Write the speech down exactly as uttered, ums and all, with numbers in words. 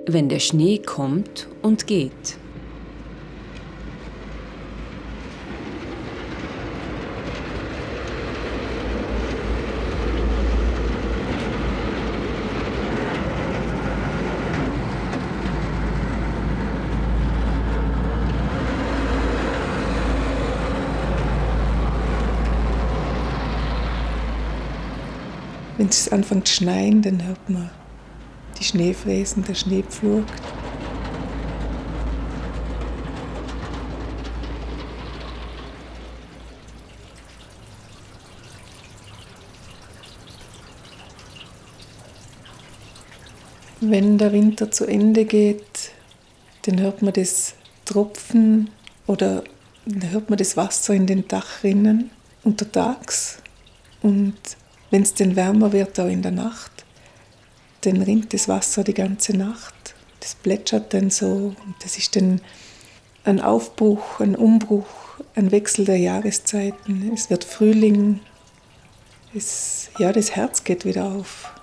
wenn der Schnee kommt und geht. Wenn es anfängt zu schneien, dann hört man die Schneefräsen, der Schneepflug. Wenn der Winter zu Ende geht, dann hört man das Tropfen oder dann hört man das Wasser in den Dachrinnen untertags. Und wenn es dann wärmer wird, auch in der Nacht, dann rinnt das Wasser die ganze Nacht. Das plätschert dann so. Und das ist dann ein Aufbruch, ein Umbruch, ein Wechsel der Jahreszeiten. Es wird Frühling. Es, ja, das Herz geht wieder auf.